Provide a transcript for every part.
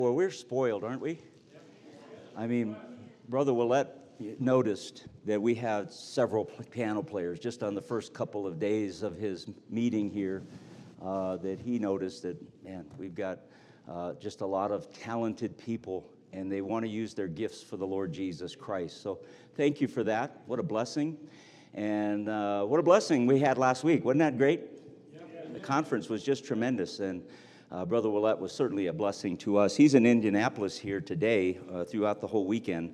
Well, we're spoiled, aren't we? I mean, Brother Willett noticed that we had several piano players just on the first couple of days of his meeting here, that he noticed that, man, we've got just a lot of talented people, and they want to use their gifts for the Lord Jesus Christ. So thank you for that. What a blessing. And what a blessing we had last week. Wasn't that great? The conference was just tremendous, and Brother Willett was certainly a blessing to us. He's in Indianapolis here today throughout the whole weekend.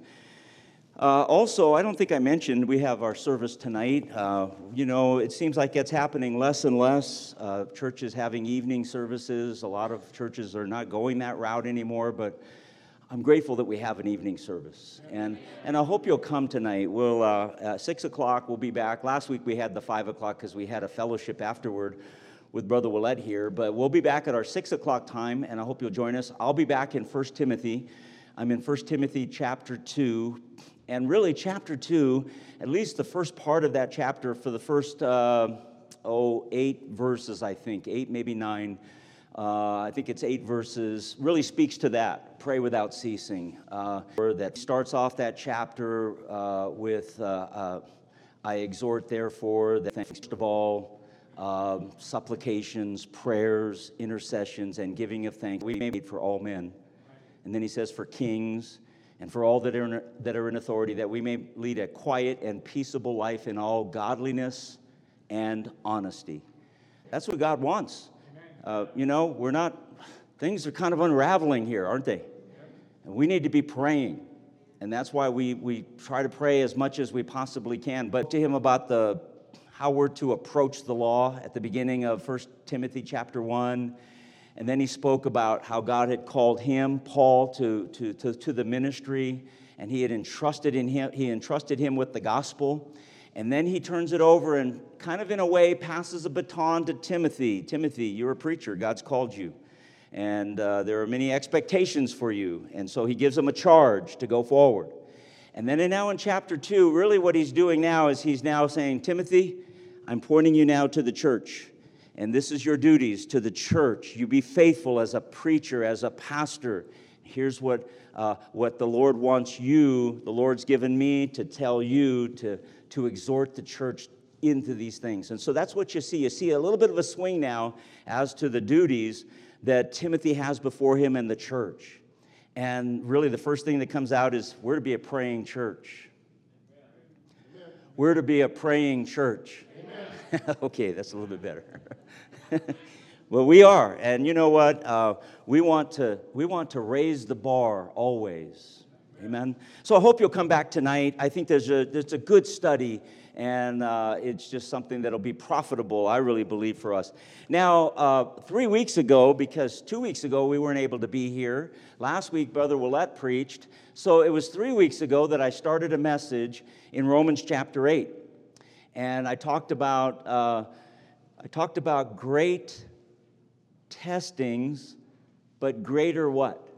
Also, I don't think I mentioned we have our service tonight. It seems like it's happening less and less. Churches having evening services. A lot of churches are not going that route anymore, but I'm grateful that we have an evening service. And I hope you'll come tonight. We'll, at 6 o'clock, we'll be back. Last week we had the 5 o'clock because we had a fellowship afterward with Brother Willett here, but we'll be back at our 6 o'clock time, and I hope you'll join us. I'll be back in 1 Timothy. I'm in 1 Timothy chapter 2, and really chapter 2, at least the first part of that chapter for the first, 8 verses, I think, 8, maybe 9. I think it's 8 verses, really speaks to that, pray without ceasing. That starts off that chapter with, I exhort therefore, that first of all, supplications, prayers, intercessions, and giving of thanks we made for all men. And then he says for kings and for all that are in authority, that we may lead a quiet and peaceable life in all godliness and honesty. That's what God wants. We're not, things are kind of unraveling here, aren't they? And we need to be praying. And that's why we try to pray as much as we possibly can. But to him about how we're to approach the law at the beginning of 1 Timothy chapter 1. And then he spoke about how God had called him, Paul, to the ministry, and he entrusted him with the gospel. And then he turns it over and kind of in a way passes a baton to Timothy. Timothy, you're a preacher. God's called you. And there are many expectations for you. And so he gives him a charge to go forward. And then now in chapter 2, really what he's doing now is he's now saying, Timothy, I'm pointing you now to the church. And this is your duties to the church. You be faithful as a preacher, as a pastor. Here's what the Lord wants you, the Lord's given me to tell you to exhort the church into these things. And so that's what you see. You see a little bit of a swing now as to the duties that Timothy has before him in the church. And really the first thing that comes out is we're to be a praying church. We're to be a praying church. Okay, that's a little bit better. Well, we are, and you know what? We want to raise the bar always. Amen. So I hope you'll come back tonight. I think there's a good study, and it's just something that'll be profitable, I really believe, for us. Now, 3 weeks ago, because 2 weeks ago we weren't able to be here. Last week, Brother Willett preached. So it was 3 weeks ago that I started a message in Romans chapter 8. And I talked about great testings, but greater what?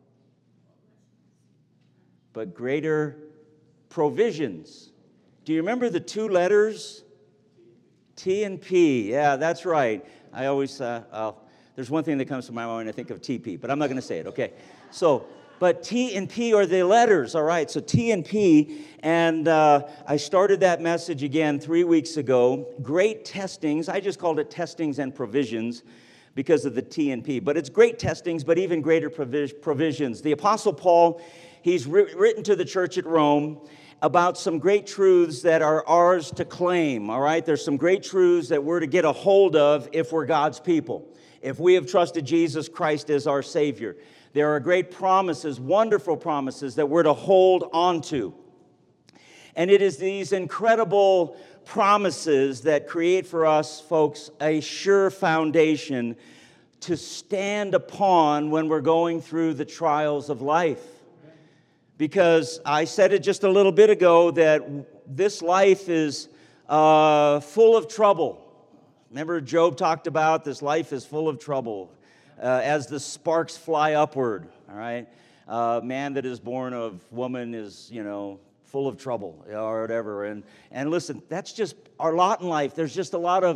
But greater provisions. Do you remember the two letters? T and P. Yeah, that's right. I always, there's one thing that comes to my mind when I think of TP, but I'm not going to say it, okay? But T and P are the letters, all right? So T and P, and I started that message again 3 weeks ago. Great testings. I just called it testings and provisions because of the T and P. But it's great testings, but even greater provisions. The Apostle Paul, he's written to the church at Rome about some great truths that are ours to claim, all right? There's some great truths that we're to get a hold of if we're God's people, if we have trusted Jesus Christ as our Savior. There are great promises, wonderful promises that we're to hold on to. And it is these incredible promises that create for us, folks, a sure foundation to stand upon when we're going through the trials of life. Because I said it just a little bit ago that this life is full of trouble. Remember Job talked about this life is full of trouble. As the sparks fly upward, all right? Man that is born of woman is, full of trouble or whatever. And listen, that's just our lot in life. There's just a lot of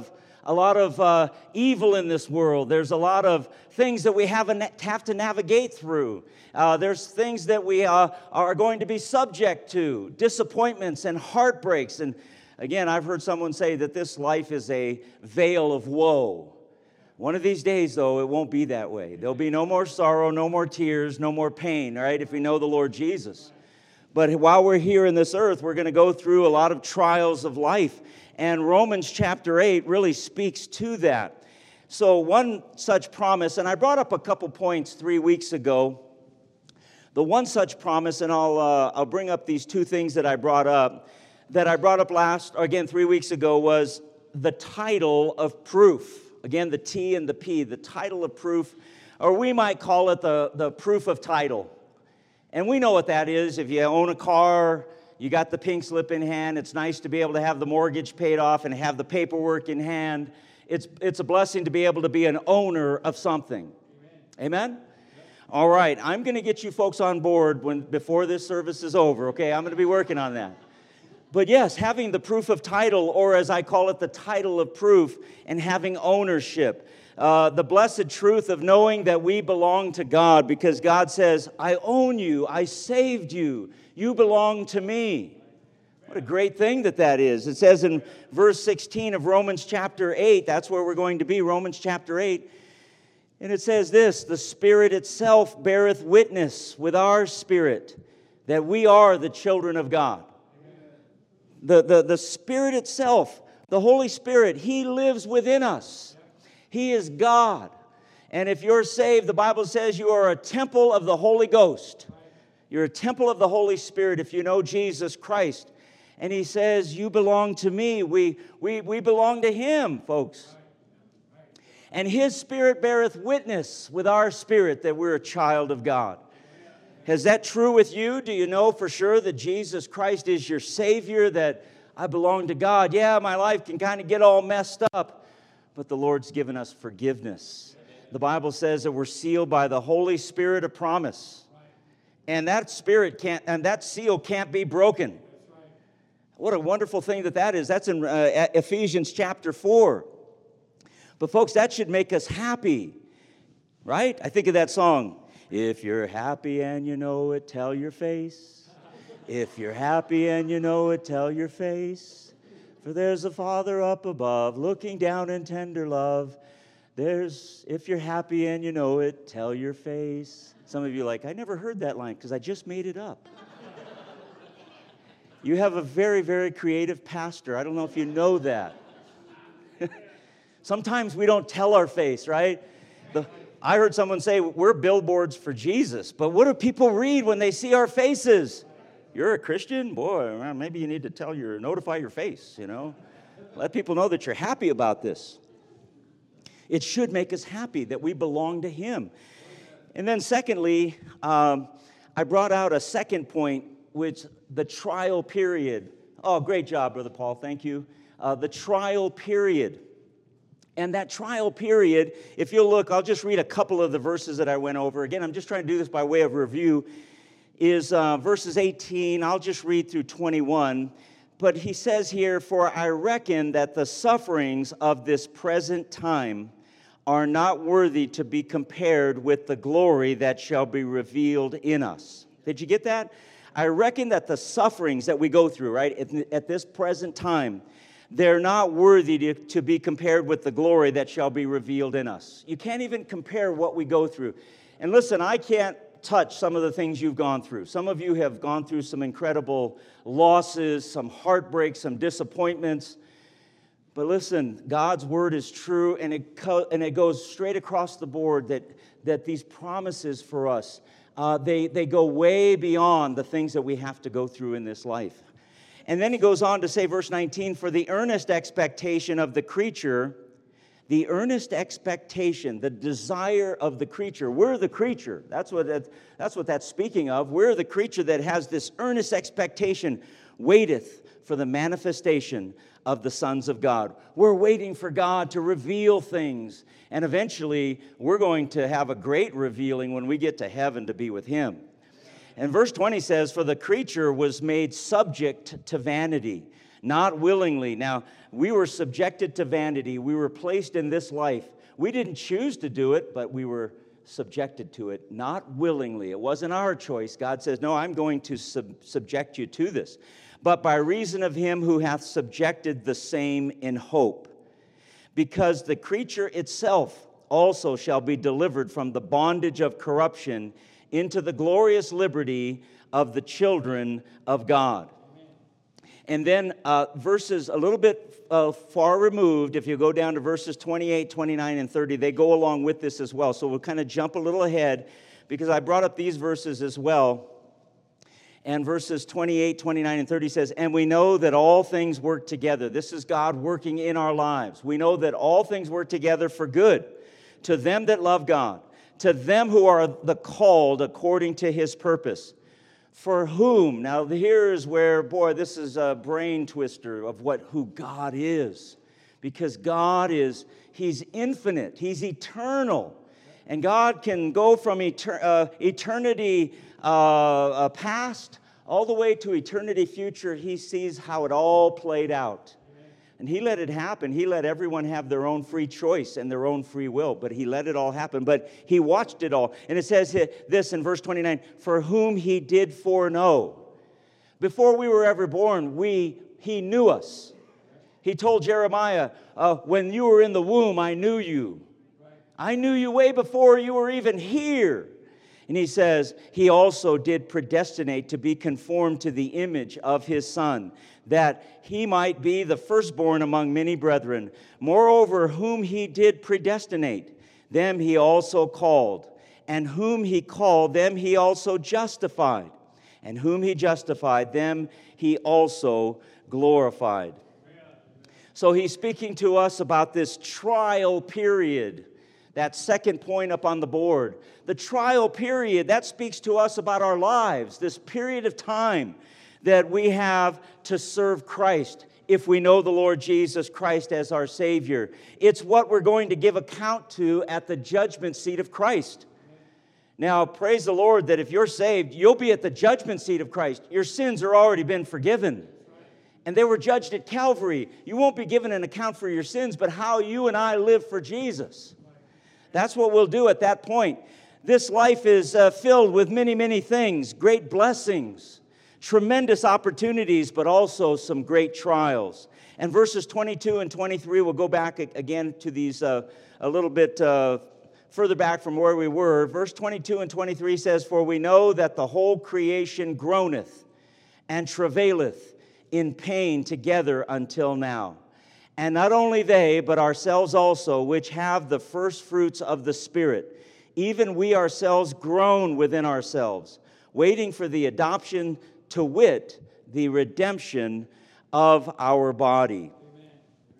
a lot of evil in this world. There's a lot of things that we have to navigate through. There's things that we are going to be subject to, disappointments and heartbreaks. And again, I've heard someone say that this life is a veil of woe. One of these days, though, it won't be that way. There'll be no more sorrow, no more tears, no more pain, right, if we know the Lord Jesus. But while we're here in this earth, we're going to go through a lot of trials of life. And Romans chapter 8 really speaks to that. So one such promise, and I brought up a couple points 3 weeks ago. The one such promise, and I'll bring up these two things that I brought up 3 weeks ago, was the title of proof. Again, the T and the P, the title of proof, or we might call it the proof of title. And we know what that is. If you own a car, you got the pink slip in hand. It's nice to be able to have the mortgage paid off and have the paperwork in hand. It's a blessing to be able to be an owner of something. Amen? All right, I'm going to get you folks on board before this service is over, okay? I'm going to be working on that. But yes, having the proof of title, or as I call it, the title of proof, and having ownership. The blessed truth of knowing that we belong to God, because God says, I own you, I saved you, you belong to me. What a great thing that is. It says in verse 16 of Romans chapter 8, that's where we're going to be, Romans chapter 8. And it says this, the Spirit itself beareth witness with our spirit that we are the children of God. The Spirit itself, the Holy Spirit, He lives within us. He is God. And if you're saved, the Bible says you are a temple of the Holy Ghost. You're a temple of the Holy Spirit if you know Jesus Christ. And He says, you belong to me. We belong to Him, folks. And His Spirit beareth witness with our spirit that we're a child of God. Is that true with you? Do you know for sure that Jesus Christ is your Savior, that I belong to God? Yeah, my life can kind of get all messed up, but the Lord's given us forgiveness. The Bible says that we're sealed by the Holy Spirit of promise. And that seal can't be broken. What a wonderful thing that is. That's in Ephesians chapter 4. But folks, that should make us happy, right? I think of that song. If you're happy and you know it, tell your face. If you're happy and you know it, tell your face. For there's a Father up above, looking down in tender love. If you're happy and you know it, tell your face. Some of you are like, I never heard that line because I just made it up. You have a very, very creative pastor. I don't know if you know that. Sometimes we don't tell our face, right? I heard someone say, we're billboards for Jesus. But what do people read when they see our faces? You're a Christian? Boy, well, maybe you need to notify your face, Let people know that you're happy about this. It should make us happy that we belong to Him. And then secondly, I brought out a second point, which the trial period. Oh, great job, Brother Paul. Thank you. The trial period. And that trial period, if you'll look, I'll just read a couple of the verses that I went over. Again, I'm just trying to do this by way of review, is verses 18. I'll just read through 21. But he says here, for I reckon that the sufferings of this present time are not worthy to be compared with the glory that shall be revealed in us. Did you get that? I reckon that the sufferings that we go through, right, at this present time, they're not worthy to be compared with the glory that shall be revealed in us. You can't even compare what we go through. And listen, I can't touch some of the things you've gone through. Some of you have gone through some incredible losses, some heartbreaks, some disappointments. But listen, God's word is true, and it goes straight across the board that these promises for us, they go way beyond the things that we have to go through in this life. And then he goes on to say, verse 19, for the earnest expectation of the creature, the earnest expectation, the desire of the creature. We're the creature. That's what that's speaking of. We're the creature that has this earnest expectation, waiteth for the manifestation of the sons of God. We're waiting for God to reveal things. And eventually, we're going to have a great revealing when we get to heaven to be with Him. And verse 20 says, for the creature was made subject to vanity. not willingly. Now, we were subjected to vanity. We were placed in this life. We didn't choose to do it, but we were subjected to it, not willingly. It wasn't our choice. God says, no, I'm going to subject you to this. But by reason of him who hath subjected the same in hope, because the creature itself also shall be delivered from the bondage of corruption into the glorious liberty of the children of God. And then verses a little bit far removed, if you go down to verses 28, 29, and 30, they go along with this as well. So we'll kind of jump a little ahead because I brought up these verses as well. And verses 28, 29, and 30 says, and we know that all things work together. This is God working in our lives. We know that all things work together for good to them that love God, to them who are the called according to his purpose. For whom, now here is where, boy, this is a brain twister of who God is. Because God he's infinite, he's eternal. And God can go from eternity past all the way to eternity future. He sees how it all played out. And he let it happen. He let everyone have their own free choice and their own free will, but he let it all happen. But he watched it all. And it says this in verse 29, for whom he did foreknow. Before we were ever born, he knew us. He told Jeremiah, when you were in the womb, I knew you. I knew you way before you were even here. And he says, he also did predestinate to be conformed to the image of his Son, that he might be the firstborn among many brethren. Moreover, whom he did predestinate, them he also called. And whom he called, them he also justified. And whom he justified, them he also glorified. So he's speaking to us about this trial period. That second point up on the board. The trial period, that speaks to us about our lives. This period of time that we have to serve Christ if we know the Lord Jesus Christ as our Savior. It's what we're going to give account to at the judgment seat of Christ. Now, praise the Lord that if you're saved, you'll be at the judgment seat of Christ. Your sins are already been forgiven. And they were judged at Calvary. You won't be given an account for your sins, but how you and I live for Jesus. That's what we'll do at that point. This life is filled with many, many things, great blessings, tremendous opportunities, but also some great trials. And verses 22 and 23, we'll go back again to these a little bit further back from where we were. Verse 22 and 23 says, for we know that the whole creation groaneth and travaileth in pain together until now. And not only they, but ourselves also, which have the first fruits of the Spirit, even we ourselves groan within ourselves, waiting for the adoption, to wit, the redemption of our body. Amen.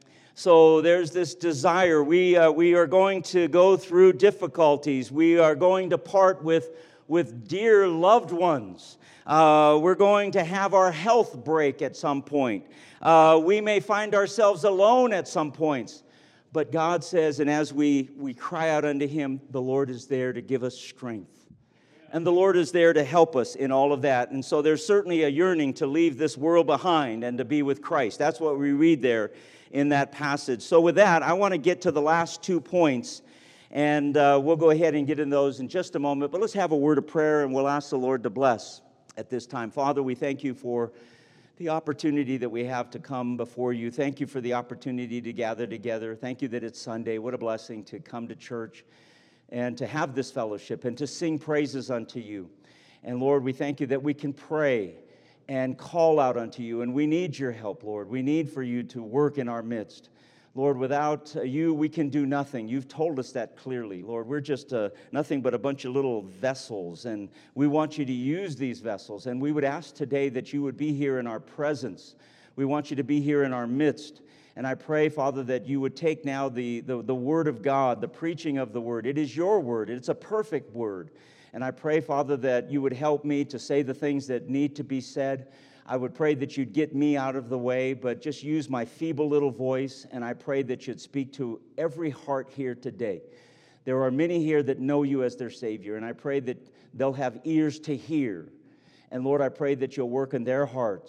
So there's this desire. We are going to go through difficulties. We are going to part with dear loved ones. We're going to have our health break at some point. We may find ourselves alone at some points. But God says, and as we cry out unto him, the Lord is there to give us strength. And the Lord is there to help us in all of that. And so there's certainly a yearning to leave this world behind and to be with Christ. That's what we read there in that passage. So with that, I want to get to the last 2 points. And we'll go ahead and get in those in just a moment. But let's have a word of prayer, and we'll ask the Lord to bless at this time. Father, we thank you for the opportunity that we have to come before you. Thank you for the opportunity to gather together. Thank you that it's Sunday. What a blessing to come to church and to have this fellowship and to sing praises unto you. And Lord, we thank you that we can pray and call out unto you. And we need your help, Lord. We need for you to work in our midst. Lord, without you, we can do nothing. You've told us that clearly. Lord, we're just nothing but a bunch of little vessels, and we want you to use these vessels. And we would ask today that you would be here in our presence. We want you to be here in our midst. And I pray, Father, that you would take now the word of God, the preaching of the word. It is your word. It's a perfect word. And I pray, Father, that you would help me to say the things that need to be said. I would pray that you'd get me out of the way, but just use my feeble little voice, and I pray that you'd speak to every heart here today. There are many here that know you as their Savior, and I pray that they'll have ears to hear. And Lord, I pray that you'll work in their hearts,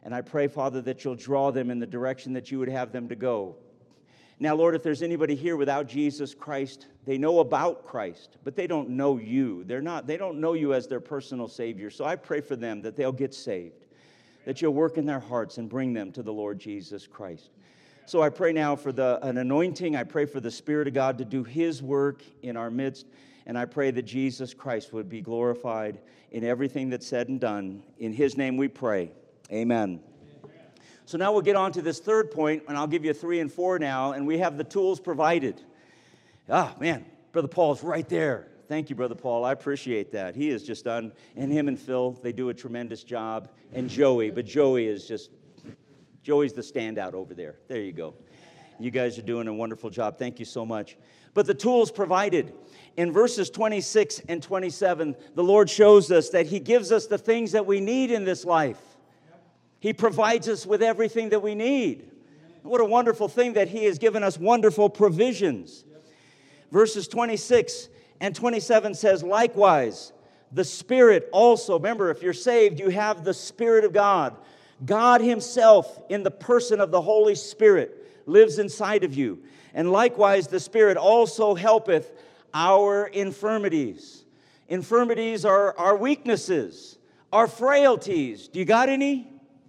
And I pray, Father, that you'll draw them in the direction that you would have them to go. Now, Lord, if there's anybody here without Jesus Christ, they know about Christ, but they don't know you. They don't know you as their personal Savior. So I pray for them that they'll get saved, that you'll work in their hearts and bring them to the Lord Jesus Christ. So I pray now for an anointing. I pray for the Spirit of God to do His work in our midst. And I pray that Jesus Christ would be glorified in everything that's said and done. In His name we pray. Amen. So now we'll get on to this third point, and I'll give you 3 and 4 now, and we have the tools provided. Ah, man, Brother Paul's right there. Thank you, Brother Paul. I appreciate that. He is just done, and him and Phil, they do a tremendous job, and Joey, but Joey's the standout over there. There you go. You guys are doing a wonderful job. Thank you so much. But the tools provided. In verses 26 and 27, the Lord shows us that He gives us the things that we need in this life. He provides us with everything that we need. What a wonderful thing that He has given us wonderful provisions. Verses 26 and 27 says, likewise, the Spirit also. Remember, if you're saved, you have the Spirit of God. God Himself, in the person of the Holy Spirit, lives inside of you. And likewise, the Spirit also helpeth our infirmities. Infirmities are our weaknesses, our frailties. Do you got any?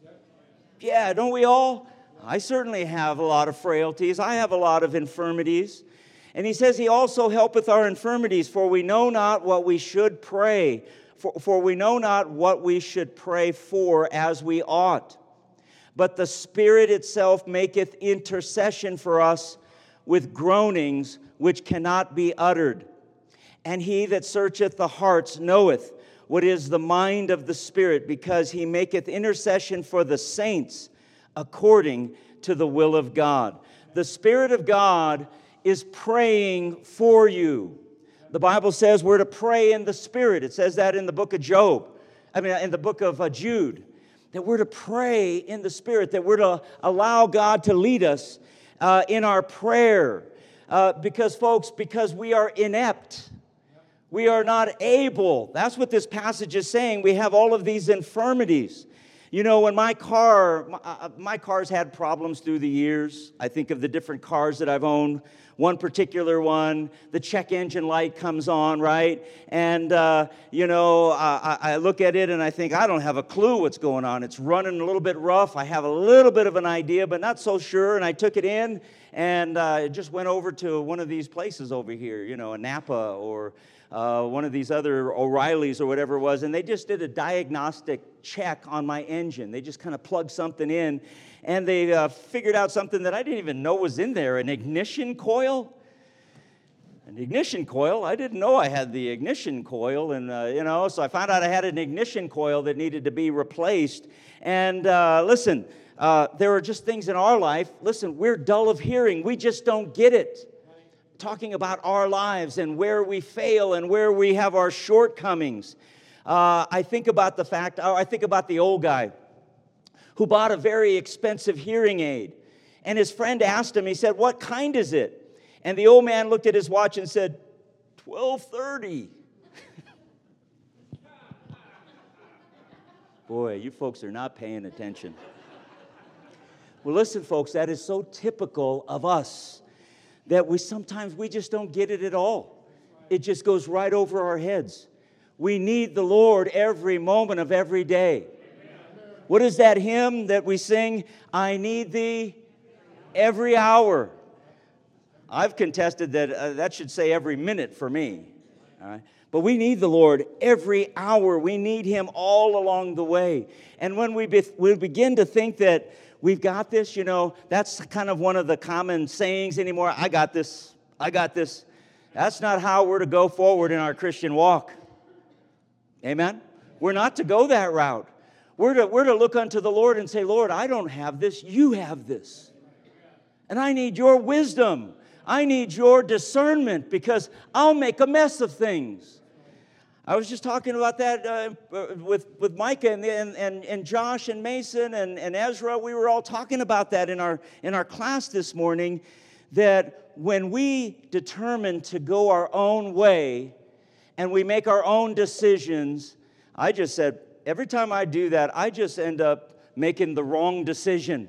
Yeah, don't we all? I certainly have a lot of frailties. I have a lot of infirmities. And He says He also helpeth our infirmities, for we know not what we should pray. For we know not what we should pray for as we ought. But the Spirit itself maketh intercession for us with groanings which cannot be uttered. And He that searcheth the hearts knoweth what is the mind of the Spirit, because He maketh intercession for the saints according to the will of God. The Spirit of God is praying for you. The Bible says we're to pray in the Spirit. It says that in the book of in the book of Jude, that we're to pray in the Spirit, that we're to allow God to lead us in our prayer. Because we are inept. We are not able. That's what this passage is saying. We have all of these infirmities. You know, when my car's had problems through the years. I think of the different cars that I've owned. One particular one, the check engine light comes on, right? And, I look at it and I think, I don't have a clue what's going on. It's running a little bit rough. I have a little bit of an idea, but not so sure. And I took it in and just went over to one of these places over here, a Napa or one of these other O'Reilly's or whatever it was, and they just did a diagnostic check on my engine. They just kind of plugged something in, and they figured out something that I didn't even know was in there, an ignition coil. An ignition coil? I didn't know I had the ignition coil, and, so I found out I had an ignition coil that needed to be replaced. And listen, there are just things in our life. Listen, we're dull of hearing. We just don't get it. Talking about our lives and where we fail and where we have our shortcomings. I think about the old guy who bought a very expensive hearing aid. And his friend asked him, he said, "What kind is it?" And the old man looked at his watch and said, "$12.30. Boy, you folks are not paying attention. Well, listen, folks, that is so typical of us. That sometimes we just don't get it at all. It just goes right over our heads. We need the Lord every moment of every day. What is that hymn that we sing? I need Thee every hour. I've contested that that should say every minute for me. All right? But we need the Lord every hour. We need Him all along the way. And when we begin to think that we've got this, that's kind of one of the common sayings anymore. I got this. That's not how we're to go forward in our Christian walk. Amen? We're not to go that route. We're to look unto the Lord and say, "Lord, I don't have this. You have this. And I need your wisdom. I need your discernment because I'll make a mess of things." I was just talking about that with Micah and Josh and Mason and Ezra. We were all talking about that in our class this morning, that when we determine to go our own way and we make our own decisions, I just said, every time I do that, I just end up making the wrong decision.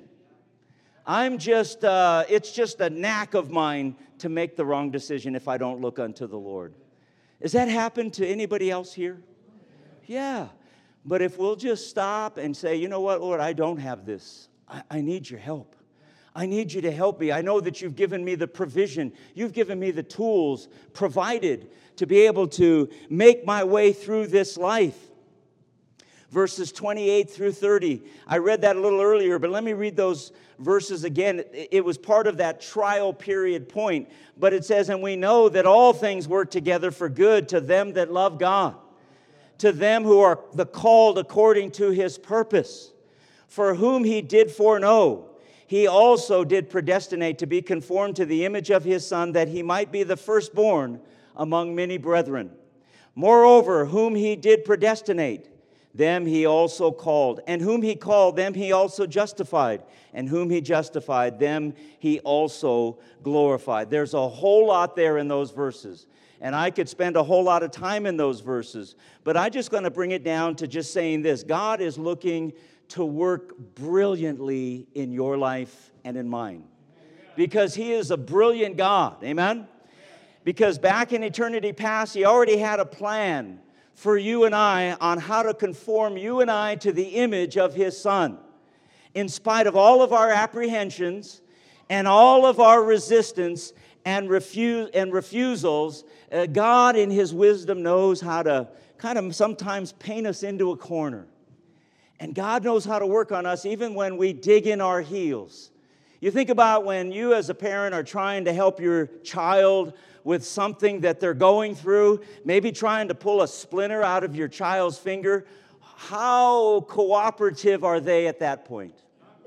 It's just a knack of mine to make the wrong decision if I don't look unto the Lord. Has that happened to anybody else here? Yeah. But if we'll just stop and say, you know what, Lord, I don't have this. I need your help. I need you to help me. I know that you've given me the provision. You've given me the tools provided to be able to make my way through this life. Verses 28 through 30. I read that a little earlier, but let me read those verses again. It was part of that trial period point. But it says, and we know that all things work together for good to them that love God, to them who are the called according to his purpose, for whom he did foreknow, he also did predestinate to be conformed to the image of his Son, that he might be the firstborn among many brethren. Moreover, whom he did predestinate, them he also called. And whom he called, them he also justified. And whom he justified, them he also glorified. There's a whole lot there in those verses. And I could spend a whole lot of time in those verses. But I'm just going to bring it down to just saying this. God is looking to work brilliantly in your life and in mine. Because he is a brilliant God. Amen? Because back in eternity past, he already had a plan for you and I on how to conform you and I to the image of his Son. In spite of all of our apprehensions and all of our resistance and refusals, God in his wisdom knows how to kind of sometimes paint us into a corner. And God knows how to work on us even when we dig in our heels. You think about when you as a parent are trying to help your child with something that they're going through, maybe trying to pull a splinter out of your child's finger. How cooperative are they at that point?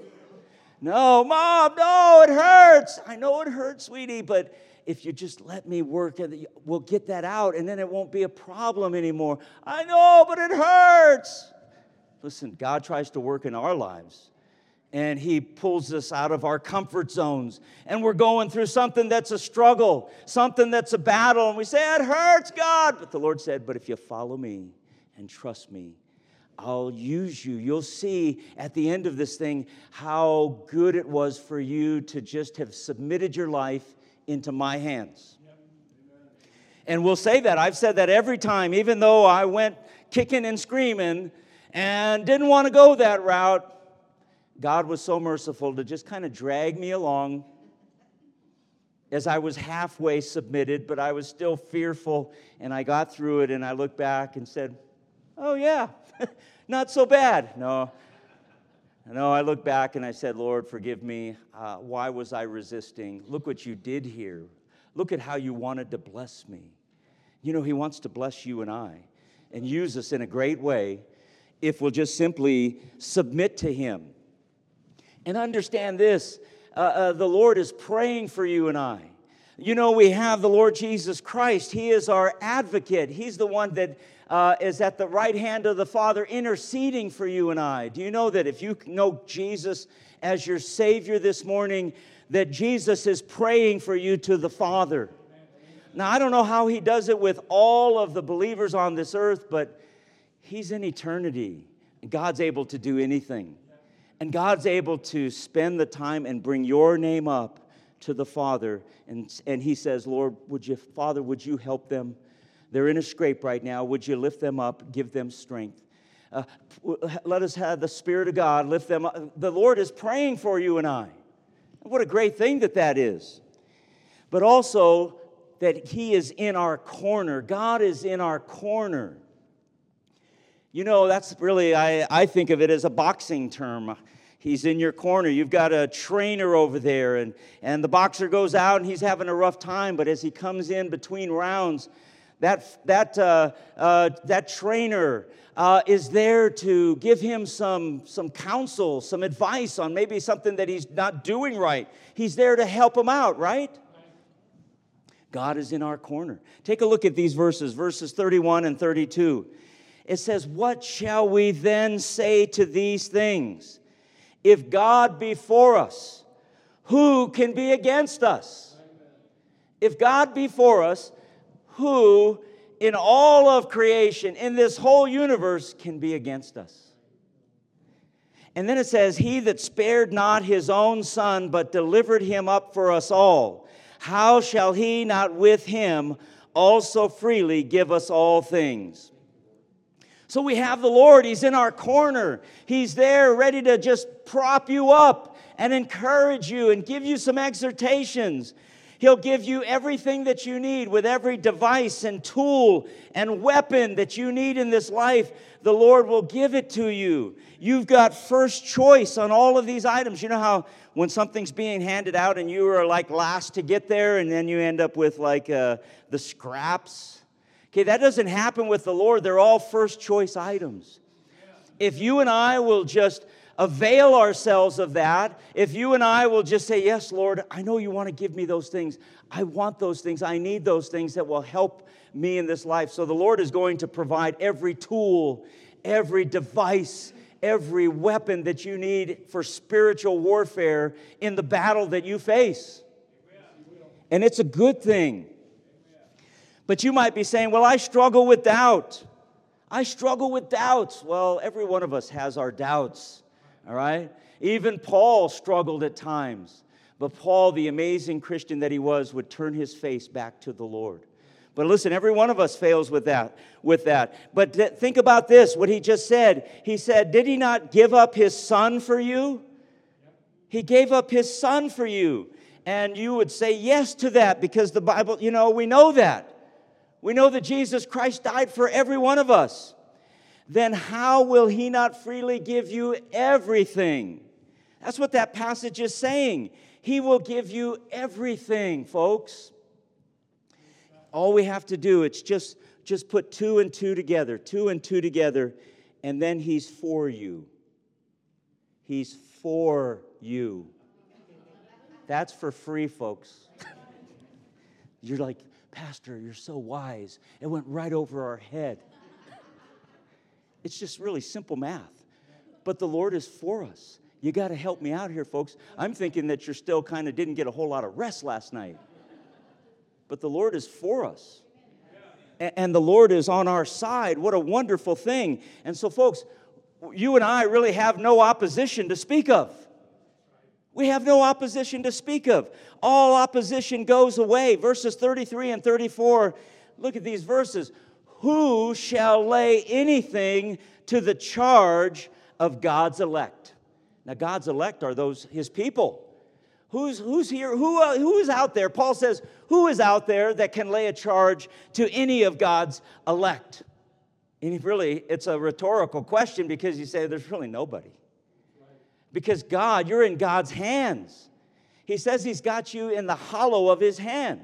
No, Mom, no, it hurts. I know it hurts, sweetie, but if you just let me work, we'll get that out, and then it won't be a problem anymore. I know, but it hurts. Listen, God tries to work in our lives. And he pulls us out of our comfort zones. And we're going through something that's a struggle, something that's a battle. And we say, it hurts, God. But the Lord said, but if you follow me and trust me, I'll use you. You'll see at the end of this thing how good it was for you to just have submitted your life into my hands. And we'll say that. I've said that every time, even though I went kicking and screaming and didn't want to go that route. God was so merciful to just kind of drag me along as I was halfway submitted, but I was still fearful, and I got through it, and I looked back and said, oh, yeah, not so bad. No, I looked back and I said, Lord, forgive me. Why was I resisting? Look what you did here. Look at how you wanted to bless me. You know, he wants to bless you and I and use us in a great way if we'll just simply submit to him. And understand this, the Lord is praying for you and I. You know, we have the Lord Jesus Christ. He is our advocate. He's the one that is at the right hand of the Father interceding for you and I. Do you know that if you know Jesus as your Savior this morning, that Jesus is praying for you to the Father? Now, I don't know how he does it with all of the believers on this earth, but he's in eternity. God's able to do anything. And God's able to spend the time and bring your name up to the Father. And he says, Lord, would you help them? They're in a scrape right now. Would you lift them up, give them strength? Let us have the Spirit of God lift them up. The Lord is praying for you and I. What a great thing that is. But also that he is in our corner. God is in our corner. You know, that's really, I think of it as a boxing term. He's in your corner. You've got a trainer over there, and the boxer goes out, and he's having a rough time. But as he comes in between rounds, that trainer is there to give him some counsel, some advice on maybe something that he's not doing right. He's there to help him out, right? God is in our corner. Take a look at these verses 31 and 32. It says, what shall we then say to these things? If God be for us, who can be against us? If God be for us, who in all of creation, in this whole universe, can be against us? And then it says, he that spared not his own son, but delivered him up for us all, how shall he not with him also freely give us all things? So we have the Lord. He's in our corner. He's there ready to just prop you up and encourage you and give you some exhortations. He'll give you everything that you need with every device and tool and weapon that you need in this life. The Lord will give it to you. You've got first choice on all of these items. You know how when something's being handed out and you are like last to get there and then you end up with like the scraps? Okay, that doesn't happen with the Lord. They're all first choice items. If you and I will just avail ourselves of that, if you and I will just say, yes, Lord, I know you want to give me those things. I want those things. I need those things that will help me in this life. So the Lord is going to provide every tool, every device, every weapon that you need for spiritual warfare in the battle that you face. And it's a good thing. But you might be saying, well, I struggle with doubt. I struggle with doubts. Well, every one of us has our doubts, all right? Even Paul struggled at times. But Paul, the amazing Christian that he was, would turn his face back to the Lord. But listen, every one of us fails with that. But think about this, what he just said. He said, did he not give up his son for you? He gave up his son for you. And you would say yes to that because the Bible, we know that. We know that Jesus Christ died for every one of us. Then how will he not freely give you everything? That's what that passage is saying. He will give you everything, folks. All we have to do is just put two and two together, and then he's for you. He's for you. That's for free, folks. You're like, Pastor, you're so wise. It went right over our head. It's just really simple math. But the Lord is for us. You got to help me out here, folks. I'm thinking that you're still kind of didn't get a whole lot of rest last night. But the Lord is for us. And the Lord is on our side. What a wonderful thing. And so, folks, you and I really have no opposition to speak of. We have no opposition to speak of. All opposition goes away. Verses 33 and 34, look at these verses. Who shall lay anything to the charge of God's elect? Now, God's elect are those his people. Who's here? Who is out there? Paul says, who is out there that can lay a charge to any of God's elect? And really, it's a rhetorical question because you say there's really nobody. Because God, you're in God's hands. He says he's got you in the hollow of his hand.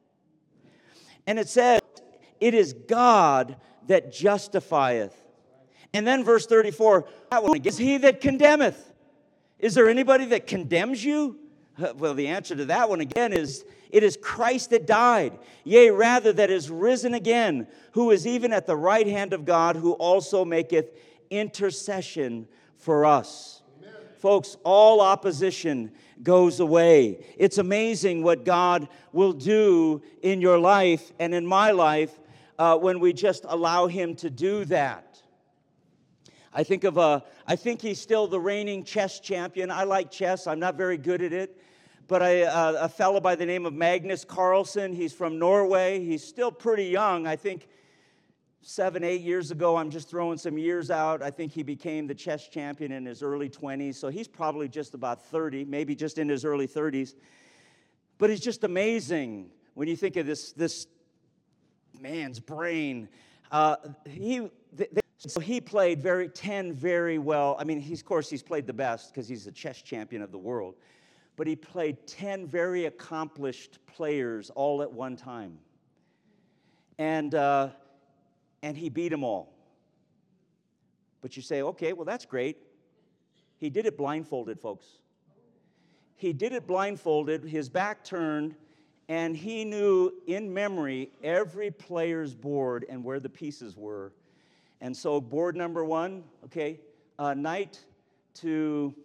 And it says, it is God that justifieth. And then verse 34, is he that condemneth? Is there anybody that condemns you? Well, the answer to that one again is, it is Christ that died, yea, rather that is risen again, who is even at the right hand of God, who also maketh intercession for us. Amen. Folks, all opposition goes away. It's amazing what God will do in your life and in my life when we just allow him to do that. I think he's still the reigning chess champion. I like chess. I'm not very good at it. But a fellow by the name of Magnus Carlsen, he's from Norway. He's still pretty young. I think 7-8 years ago, I'm just throwing some years out, I think he became the chess champion in his early 20s. So he's probably just about 30, maybe just in his early 30s. But it's just amazing when you think of this man's brain. So he played 10 very well. I mean, of course, he's played the best because he's the chess champion of the world. But he played 10 very accomplished players all at one time. And he beat them all. But you say, okay, well, that's great. He did it blindfolded, folks. He did it blindfolded, his back turned, and he knew in memory every player's board and where the pieces were. And so board number 1, okay, knight to,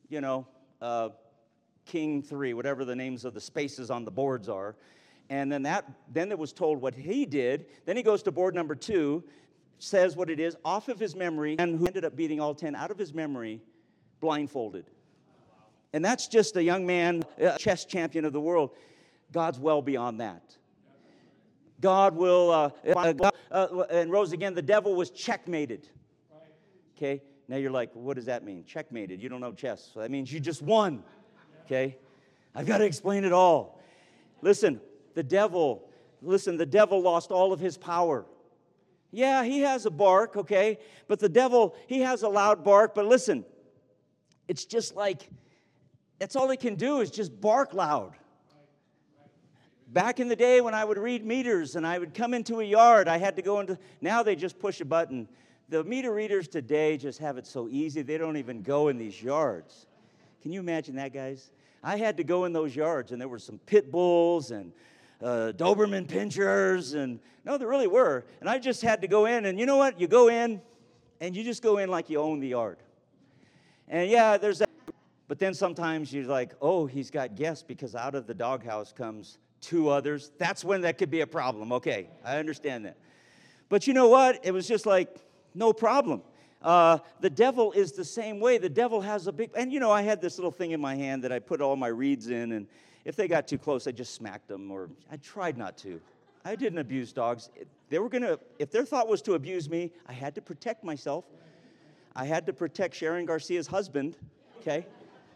king 3, whatever the names of the spaces on the boards are. And then it was told what he did. Then he goes to board number 2, says what it is off of his memory, and who ended up beating all 10 out of his memory. blindfolded. And that's just a young man, chess champion of the world. God's well beyond that. God will, and rose again, the devil was checkmated. Okay, now you're like, what does that mean? Checkmated, you don't know chess. So that means you just won. Okay, I've got to explain it all. Listen, the devil lost all of his power. Yeah, he has a bark, okay, but the devil, he has a loud bark, but listen, it's just like, that's all he can do is just bark loud. Back in the day when I would read meters and I would come into a yard, I had to go into, now they just push a button. The meter readers today just have it so easy, they don't even go in these yards. Can you imagine that, guys? I had to go in those yards, and there were some pit bulls and Doberman pinchers, and no, there really were. And I just had to go in, and you know what? You go in, and you just go in like you own the yard. And yeah, there's that. But then sometimes you're like, oh, he's got guests because out of the doghouse comes 2 others. That's when that could be a problem. Okay, I understand that. But you know what? It was just like, no problem. The devil is the same way. The devil has a big, and you know, I had this little thing in my hand that I put all my reeds in, and if they got too close, I just smacked them, or I tried not to. I didn't abuse dogs. If their thought was to abuse me, I had to protect myself. I had to protect Sharon Garcia's husband, okay?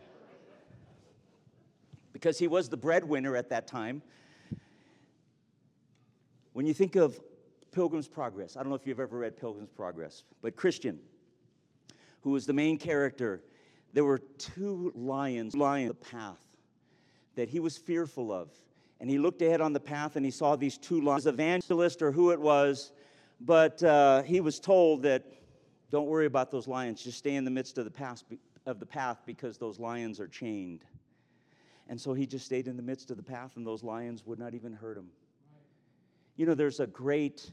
Because he was the breadwinner at that time. When you think of Pilgrim's Progress, I don't know if you've ever read Pilgrim's Progress, but Christian, who was the main character, there were 2 lions on the path that he was fearful of. And he looked ahead on the path and he saw these 2 lions, evangelist or who it was, but he was told that, don't worry about those lions, just stay in the midst of the path because those lions are chained. And so he just stayed in the midst of the path, and those lions would not even hurt him. You know, there's a great,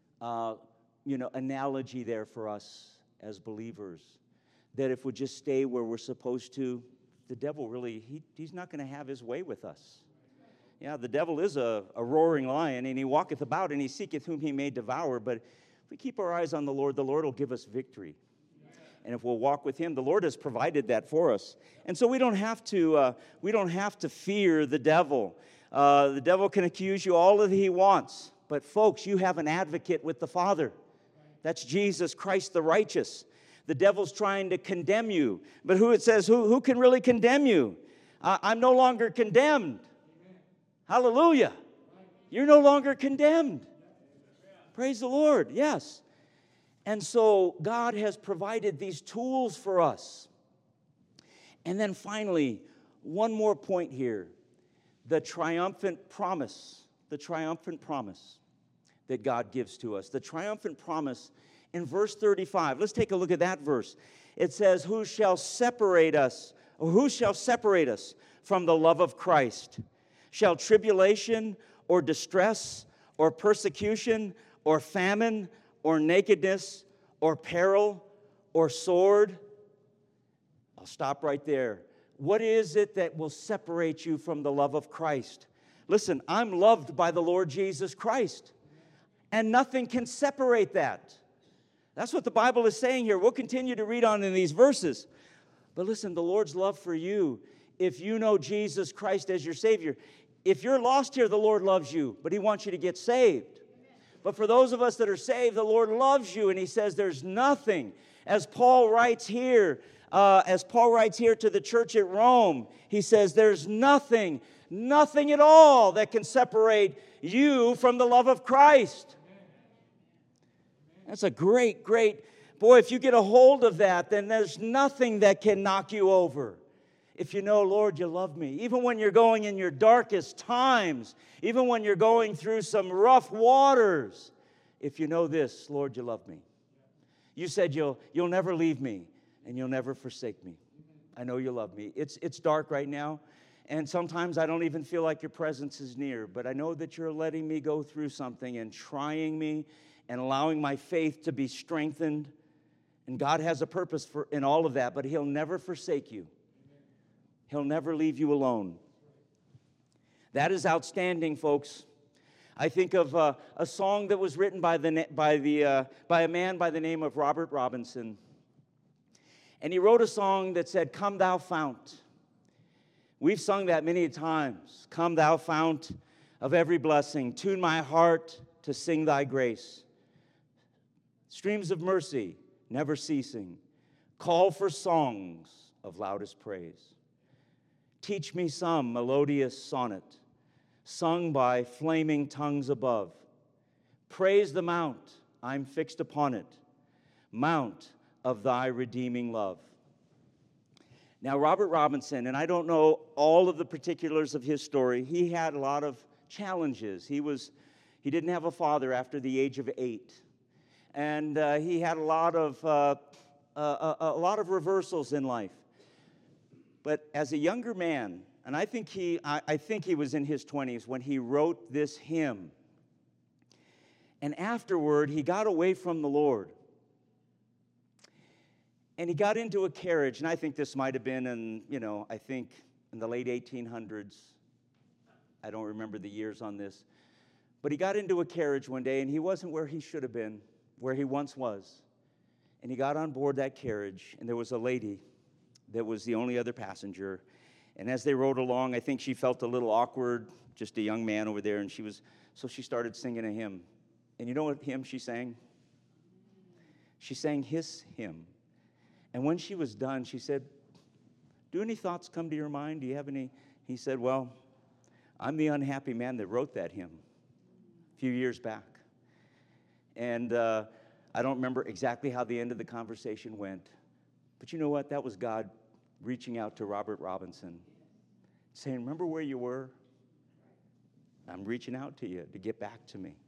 analogy there for us as believers, that if we just stay where we're supposed to, the devil really, he's not going to have his way with us. Yeah, the devil is a roaring lion, and he walketh about, and he seeketh whom he may devour. But if we keep our eyes on the Lord will give us victory. And if we'll walk with him, the Lord has provided that for us. And so we don't have to fear the devil. The devil can accuse you all that he wants. But folks, you have an advocate with the Father. That's Jesus Christ the righteous. The devil's trying to condemn you. But who can really condemn you? I'm no longer condemned. Hallelujah. You're no longer condemned. Praise the Lord. Yes. And so God has provided these tools for us. And then finally, one more point here. The triumphant promise that God gives to us. The triumphant promise in verse 35. Let's take a look at that verse. It says, who shall separate us from the love of Christ? Shall tribulation or distress or persecution or famine or nakedness or peril or sword? I'll stop right there. What is it that will separate you from the love of Christ? Listen, I'm loved by the Lord Jesus Christ, and nothing can separate that. That's what the Bible is saying here. We'll continue to read on in these verses. But listen, the Lord's love for you, if you know Jesus Christ as your Savior, if you're lost here, the Lord loves you, but He wants you to get saved. But for those of us that are saved, the Lord loves you, and He says there's nothing. As Paul writes here to the church at Rome, he says there's nothing at all that can separate you from the love of Christ. That's a great, boy, if you get a hold of that, then there's nothing that can knock you over. If you know, Lord, you love me. Even when you're going in your darkest times, even when you're going through some rough waters, if you know this, Lord, you love me. You said you'll never leave me and you'll never forsake me. I know you love me. It's dark right now, and sometimes I don't even feel like your presence is near, but I know that you're letting me go through something and trying me and allowing my faith to be strengthened. And God has a purpose in all of that, but He'll never forsake you. He'll never leave you alone. That is outstanding, folks. I think of a song that was written by a man by the name of Robert Robinson. And he wrote a song that said, "Come thou fount." We've sung that many times. "Come thou fount of every blessing, tune my heart to sing thy grace. Streams of mercy never ceasing, call for songs of loudest praise. Teach me some melodious sonnet, sung by flaming tongues above. Praise the mount, I'm fixed upon it, mount of thy redeeming love." Now, Robert Robinson, and I don't know all of the particulars of his story, he had a lot of challenges. He didn't have a father after the age of 8. And he had a lot of reversals in life. But as a younger man, and I think he was in his 20s when he wrote this hymn. And afterward, he got away from the Lord. And he got into a carriage, and I think this might have been in the late 1800s. I don't remember the years on this. But he got into a carriage one day, and he wasn't where he should have been, where he once was. And he got on board that carriage, and there was a lady that was the only other passenger. And as they rode along, I think she felt a little awkward, just a young man over there, and so she started singing a hymn. And you know what hymn she sang? She sang his hymn. And when she was done, she said, "Do any thoughts come to your mind? Do you have any?" He said, "Well, I'm the unhappy man that wrote that hymn a few years back." And I don't remember exactly how the end of the conversation went. But you know what? That was God reaching out to Robert Robinson, saying, "Remember where you were? I'm reaching out to you to get back to me."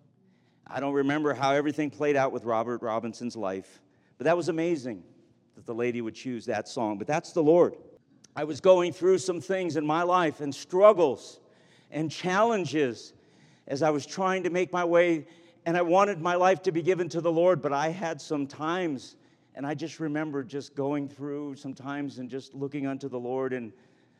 I don't remember how everything played out with Robert Robinson's life, but that was amazing that the lady would choose that song. But that's the Lord. I was going through some things in my life and struggles and challenges as I was trying to make my way, and I wanted my life to be given to the Lord, but I had some times, and I just remember just going through some times and just looking unto the Lord, and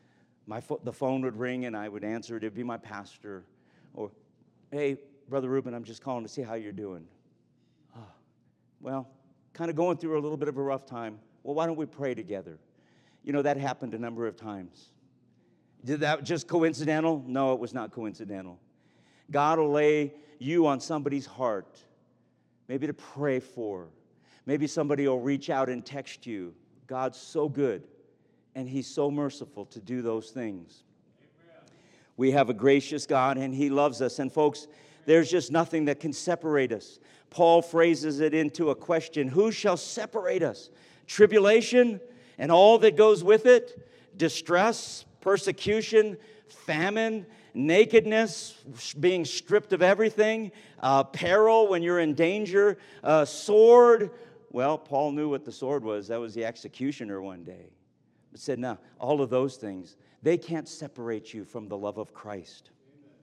the phone would ring, and I would answer it. It would be my pastor, or, "Hey, Brother Reuben, I'm just calling to see how you're doing." "Oh, well, kind of going through a little bit of a rough time." "Well, why don't we pray together?" You know, that happened a number of times. Did that just coincidental? No, it was not coincidental. God will lay you on somebody's heart, maybe to pray for. Maybe somebody will reach out and text you. God's so good, and He's so merciful to do those things. Amen. We have a gracious God, and He loves us. And folks, there's just nothing that can separate us. Paul phrases it into a question: who shall separate us? Tribulation and all that goes with it, distress, persecution, famine, nakedness, being stripped of everything, peril when you're in danger, sword. Well, Paul knew what the sword was. That was the executioner one day. But said, no, all of those things, they can't separate you from the love of Christ.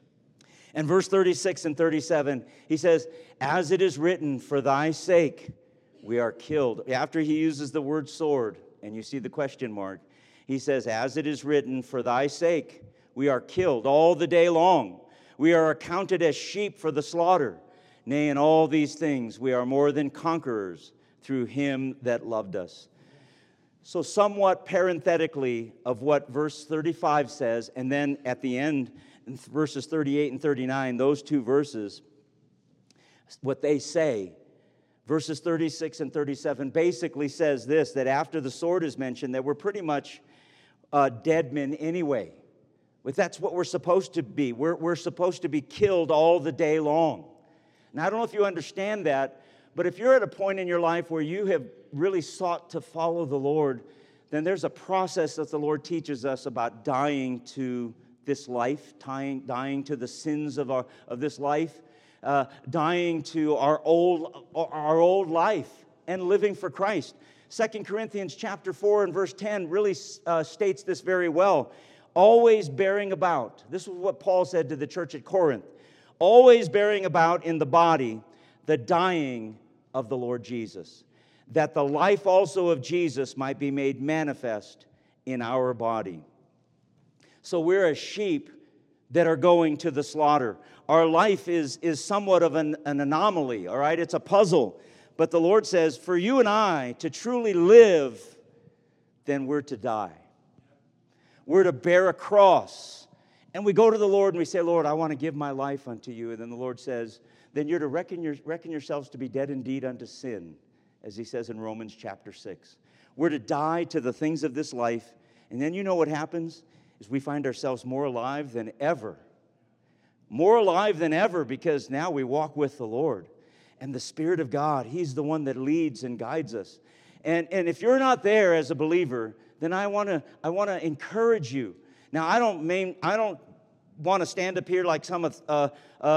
And verse 36 and 37, he says, "As it is written, for thy sake we are killed." After he uses the word sword, and you see the question mark, he says, "As it is written, for thy sake we are killed all the day long. We are accounted as sheep for the slaughter. Nay, in all these things we are more than conquerors through him that loved us." So somewhat parenthetically of what verse 35 says, and then at the end, in verses 38 and 39, those two verses, what they say, verses 36 and 37 basically says this, that after the sword is mentioned, that we're pretty much dead men anyway. But that's what we're supposed to be. We're supposed to be killed all the day long. Now, I don't know if you understand that, but if you're at a point in your life where you have really sought to follow the Lord, then there's a process that the Lord teaches us about dying to this life, dying to the sins of this life, dying to our old life and living for Christ. 2 Corinthians chapter 4 and verse 10 really states this very well. Always bearing about, this is what Paul said to the church at Corinth, always bearing about in the body the dying of the Lord Jesus, that the life also of Jesus might be made manifest in our body. So we're as sheep that are going to the slaughter. Our life is somewhat of an anomaly, all right? It's a puzzle. But the Lord says, for you and I to truly live, then we're to die. We're to bear a cross. And we go to the Lord and we say, Lord, I want to give my life unto you. And then the Lord says, then you're to reckon yourselves to be dead indeed unto sin, as he says in Romans chapter 6. We're to die to the things of this life. And then you know what happens? Is we find ourselves more alive than ever. More alive than ever, because now we walk with the Lord. And the Spirit of God, He's the one that leads and guides us. And if you're not there as a believer, then I want to encourage you. Now, I don't want to stand up here like some that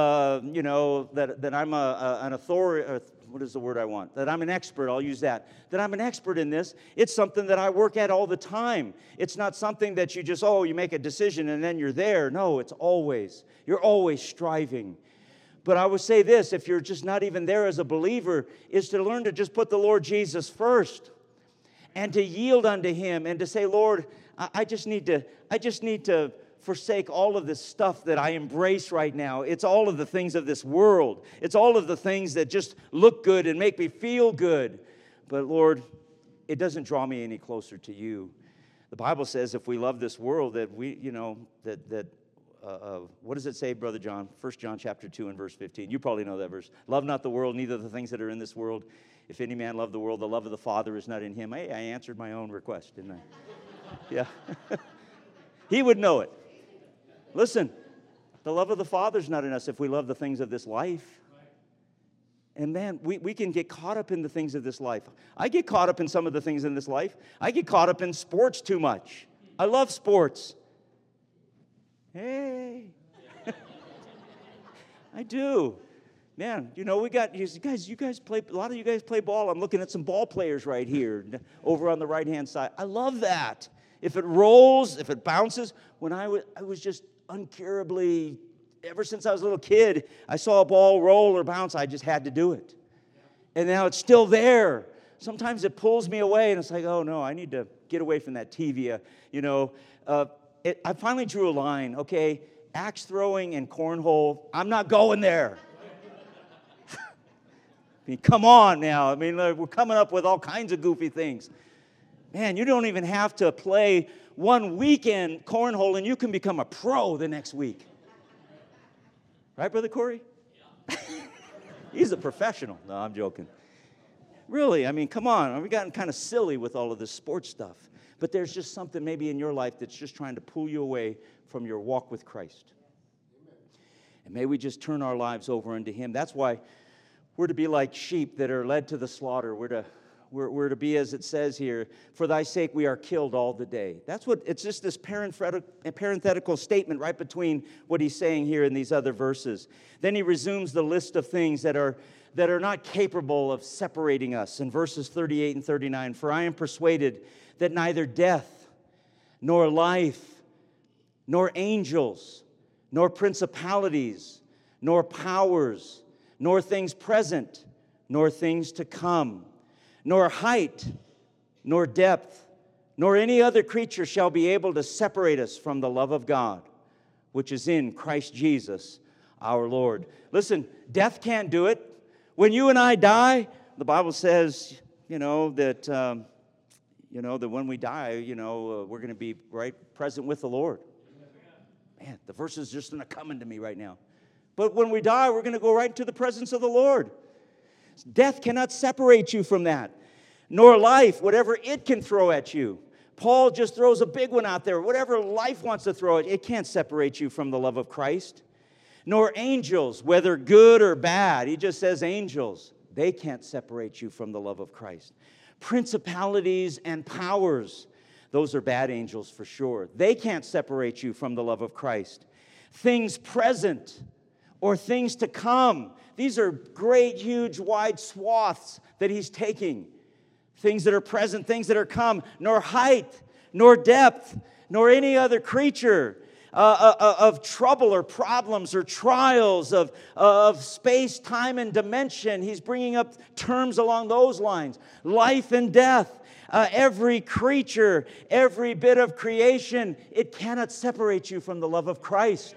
I'm an authority. What is the word I want? That I'm an expert. I'll use that. That I'm an expert in this. It's something that I work at all the time. It's not something that you just you make a decision and then you're there. No, it's always. You're always striving. But I would say this, if you're just not even there as a believer, is to learn to just put the Lord Jesus first and to yield unto Him and to say, Lord, I just need to forsake all of this stuff that I embrace right now. It's all of the things of this world. It's all of the things that just look good and make me feel good. But Lord, it doesn't draw me any closer to you. The Bible says if we love this world, that what does it say, Brother John? 1 John chapter 2 and verse 15. You probably know that verse. Love not the world, neither the things that are in this world. If any man love the world, the love of the Father is not in him. Hey, I answered my own request, didn't I? Yeah. He would know it. Listen, the love of the Father is not in us if we love the things of this life. And man, we can get caught up in the things of this life. I get caught up in some of the things in this life. I get caught up in sports too much. I love sports. Hey. I do. Man, we got, you guys play, a lot of you guys play ball. I'm looking at some ball players right here over on the right-hand side. I love that. If it rolls, if it bounces. When I was just incurably, ever since I was a little kid, I saw a ball roll or bounce, I just had to do it. And now it's still there. Sometimes it pulls me away, and it's like, oh, no, I need to get away from that TV. I finally drew a line, okay? Axe throwing and cornhole, I'm not going there. I mean, come on now. I mean, we're coming up with all kinds of goofy things. Man, you don't even have to play one weekend cornhole, and you can become a pro the next week. Right, Brother Corey? Yeah. He's a professional. No, I'm joking. Really, I mean, come on. We've gotten kind of silly with all of this sports stuff. But there's just something maybe in your life that's just trying to pull you away from your walk with Christ. And may we just turn our lives over unto Him. That's why we're to be like sheep that are led to the slaughter. We're to be, as it says here, for thy sake we are killed all the day. That's what, it's just this parenthetical statement right between what he's saying here in these other verses. Then he resumes the list of things that are not capable of separating us. In verses 38 and 39, for I am persuaded that neither death, nor life, nor angels, nor principalities, nor powers, nor things present, nor things to come, nor height, nor depth, nor any other creature shall be able to separate us from the love of God, which is in Christ Jesus our Lord. Listen, death can't do it. When you and I die, the Bible says, that when we die, we're going to be right present with the Lord. Man, the verse is just coming to me right now. But when we die, we're going to go right into the presence of the Lord. Death cannot separate you from that, nor life, whatever it can throw at you. Paul just throws a big one out there. Whatever life wants to throw at you, it can't separate you from the love of Christ. Nor angels, whether good or bad. He just says angels. They can't separate you from the love of Christ. Principalities and powers, those are bad angels for sure. They can't separate you from the love of Christ. Things present or things to come. These are great, huge, wide swaths that he's taking. Things that are present, things that are come, nor height, nor depth, nor any other creature of trouble or problems or trials of space, time, and dimension. He's bringing up terms along those lines. Life and death, every creature, every bit of creation, it cannot separate you from the love of Christ.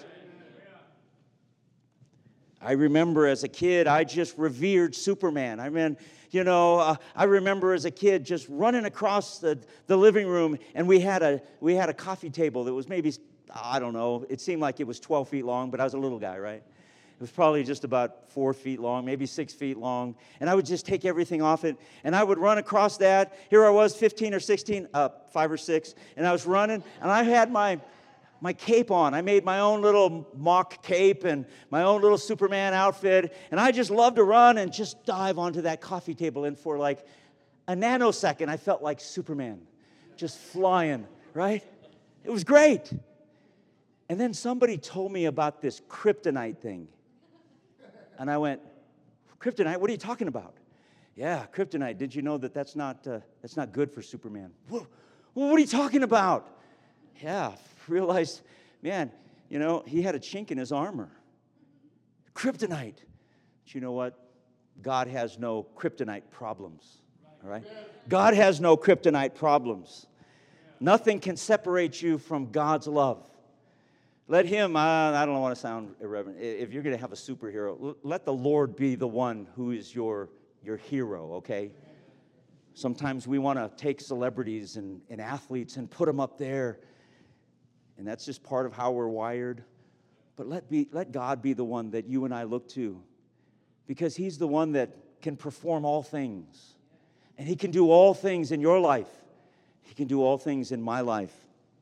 I remember as a kid, I just revered Superman. I mean, I remember as a kid just running across the living room, and we had a coffee table that was maybe, I don't know, it seemed like it was 12 feet long, but I was a little guy, right? It was probably just about 4 feet long, maybe 6 feet long. And I would just take everything off it, and I would run across that. Here I was, 15 or 16, 5 or 6, and I was running, and I had my cape on. I made my own little mock cape and my own little Superman outfit, and I just loved to run and just dive onto that coffee table, and for like a nanosecond, I felt like Superman, just flying, right? It was great. And then somebody told me about this kryptonite thing. And I went, kryptonite? What are you talking about? Yeah, kryptonite. Did you know that's not good for Superman? Whoa, what are you talking about? Yeah, realized, man, he had a chink in his armor. Kryptonite. But you know what? God has no kryptonite problems. All right? God has no kryptonite problems. Nothing can separate you from God's love. Let him, I don't want to sound irreverent. If you're going to have a superhero, let the Lord be the one who is your hero, okay? Sometimes we want to take celebrities and athletes and put them up there, and that's just part of how we're wired. But let God be the one that you and I look to, because he's the one that can perform all things, and he can do all things in your life. He can do all things in my life.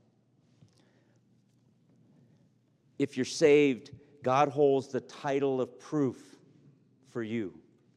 If you're saved, God holds the title of proof for you.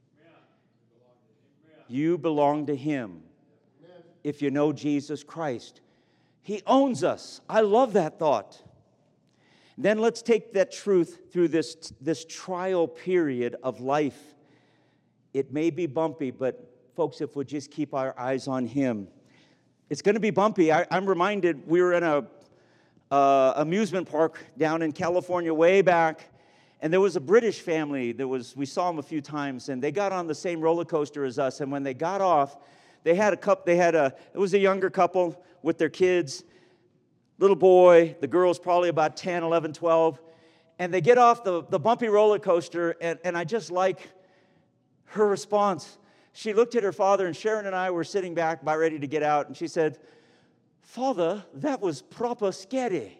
You belong to him. If you know Jesus Christ, he owns us. I love that thought. Then let's take that truth through this trial period of life. It may be bumpy, but folks, if we just keep our eyes on him, it's going to be bumpy. I'm reminded we were in a amusement park down in California way back, and there was a British family we saw them a few times, and they got on the same roller coaster as us, and when they got off, it was a younger couple with their kids, little boy, the girl's probably about 10, 11, 12, and they get off the bumpy roller coaster, and I just like her response. She looked at her father, and Sharon and I were sitting back about ready to get out, and she said, "Father, that was proper scary."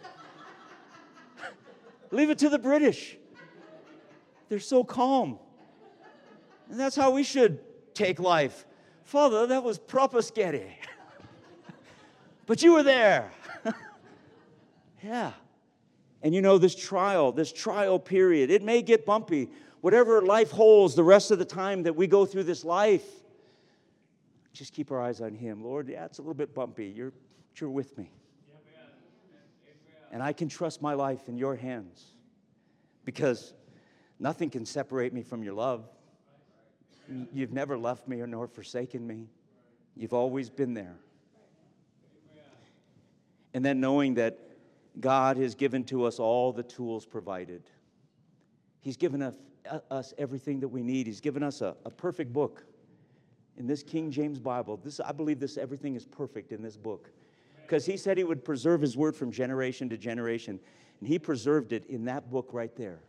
Leave it to the British. They're so calm. And that's how we should take life. Father, that was proper scary. But you were there. Yeah. And this trial period, it may get bumpy. Whatever life holds the rest of the time that we go through this life, just keep our eyes on him. Lord, yeah, it's a little bit bumpy. You're with me. And I can trust my life in your hands, because nothing can separate me from your love. You've never left me nor forsaken me. You've always been there. And then knowing that God has given to us all the tools provided. He's given us everything that we need. He's given us a perfect book. In this King James Bible, I believe everything is perfect in this book. Because he said he would preserve his word from generation to generation. And he preserved it in that book right there.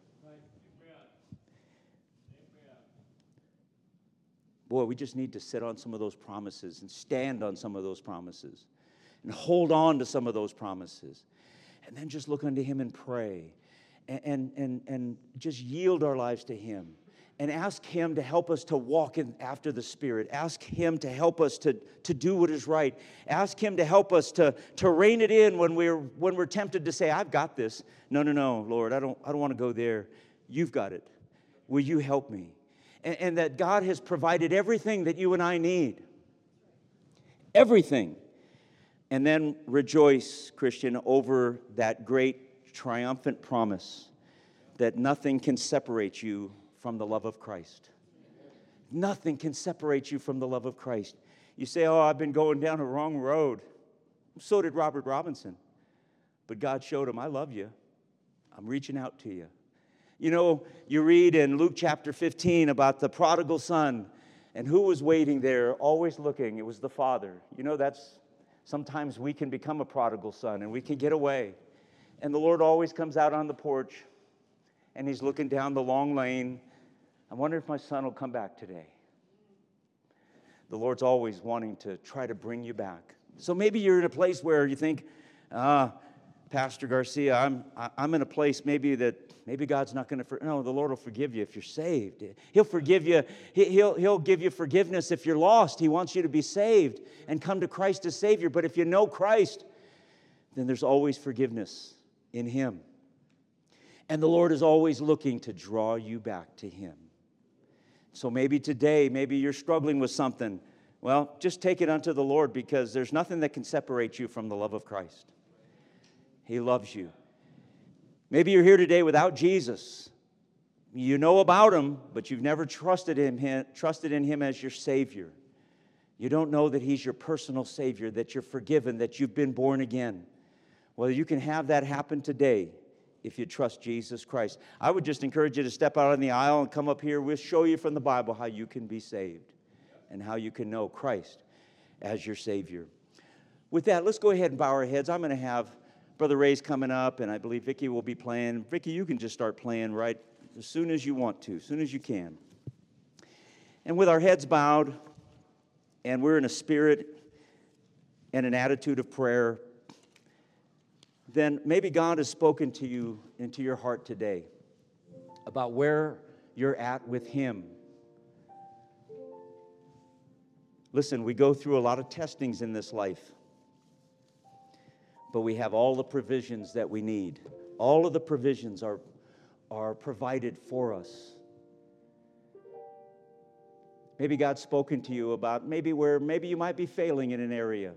Boy, we just need to sit on some of those promises and stand on some of those promises and hold on to some of those promises. And then just look unto him and pray and just yield our lives to him. And ask him to help us to walk after the Spirit. Ask him to help us to do what is right. Ask him to help us to rein it in when we're tempted to say, "I've got this." No, Lord, I don't want to go there. You've got it. Will you help me? And that God has provided everything that you and I need. Everything. And then rejoice, Christian, over that great triumphant promise that nothing can separate you from the love of Christ. Nothing can separate you from the love of Christ. You say, "Oh, I've been going down a wrong road." So did Robert Robinson. But God showed him, "I love you. I'm reaching out to you." You read in Luke chapter 15 about the prodigal son, and who was waiting there, always looking? It was the father. Sometimes we can become a prodigal son, and we can get away. And the Lord always comes out on the porch, and he's looking down the long lane. I wonder if my son will come back today. the Lord's always wanting to try to bring you back. So maybe you're in a place where you think, Pastor Garcia, I'm in a place maybe God's not going to, no, the Lord will forgive you if you're saved. He'll forgive you. He'll give you forgiveness if you're lost. He wants you to be saved and come to Christ as Savior. But if you know Christ, then there's always forgiveness in Him. And the Lord is always looking to draw you back to Him. So maybe today, maybe you're struggling with something. Well, just take it unto the Lord, because there's nothing that can separate you from the love of Christ. He loves you. Maybe you're here today without Jesus. You know about Him, but you've never trusted in Him as your Savior. You don't know that He's your personal Savior, that you're forgiven, that you've been born again. Well, you can have that happen today if you trust Jesus Christ. I would just encourage you to step out on the aisle and come up here. We'll show you from the Bible how you can be saved and how you can know Christ as your Savior. With that, let's go ahead and bow our heads. I'm going to have Brother Ray's coming up, and I believe Vicki will be playing. Vicki, you can just start playing right as soon as you want to, as soon as you can. And with our heads bowed, and we're in a spirit and an attitude of prayer, then maybe God has spoken to you into your heart today about where you're at with Him. Listen, we go through a lot of testings in this life, but we have all the provisions that we need. All of the provisions are provided for us. Maybe God's spoken to you about maybe you might be failing in an area.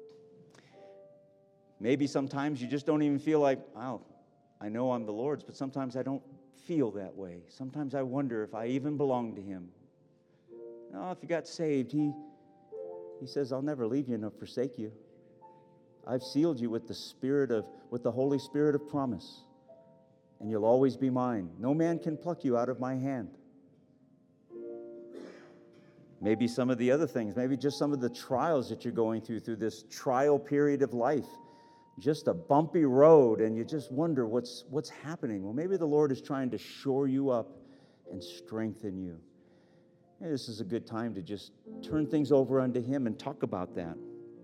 Maybe sometimes you just don't even feel like, wow, I know I'm the Lord's, but sometimes I don't feel that way. Sometimes I wonder if I even belong to Him. No, if you got saved, He says, I'll never leave you nor forsake you. I've sealed you with the Holy Spirit of promise, and you'll always be mine. No man can pluck you out of my hand. Maybe some of the other things, maybe just some of the trials that you're going through this trial period of life, just a bumpy road, and you just wonder what's happening. Well, maybe the Lord is trying to shore you up and strengthen you. Maybe this is a good time to just turn things over unto Him and talk about that.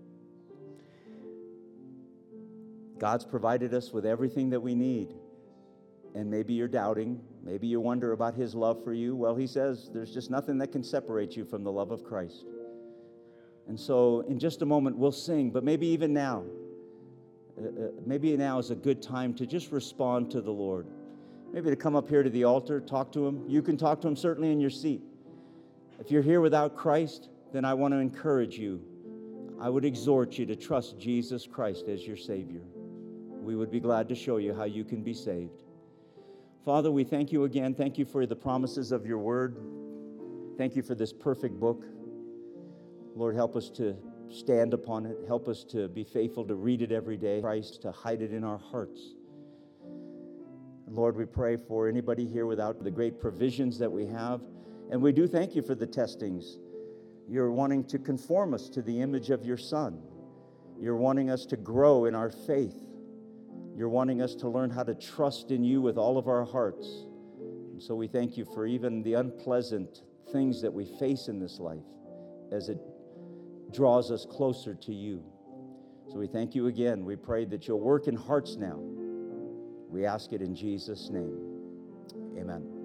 God's provided us with everything that we need. And maybe you're doubting. Maybe you wonder about His love for you. Well, He says there's just nothing that can separate you from the love of Christ. And so in just a moment, we'll sing. But maybe even now, maybe now is a good time to just respond to the Lord. Maybe to come up here to the altar, talk to Him. You can talk to Him certainly in your seat. If you're here without Christ, then I want to encourage you. I would exhort you to trust Jesus Christ as your Savior. We would be glad to show you how you can be saved. Father, we thank you again. Thank you for the promises of your word. Thank you for this perfect book. Lord, help us to stand upon it. Help us to be faithful to read it every day. Christ, to hide it in our hearts. Lord, we pray for anybody here without the great provisions that we have. And we do thank you for the testings. You're wanting to conform us to the image of your Son. You're wanting us to grow in our faith. You're wanting us to learn how to trust in you with all of our hearts. And so we thank you for even the unpleasant things that we face in this life as it draws us closer to you. So we thank you again. We pray that you'll work in hearts now. We ask it in Jesus' name. Amen.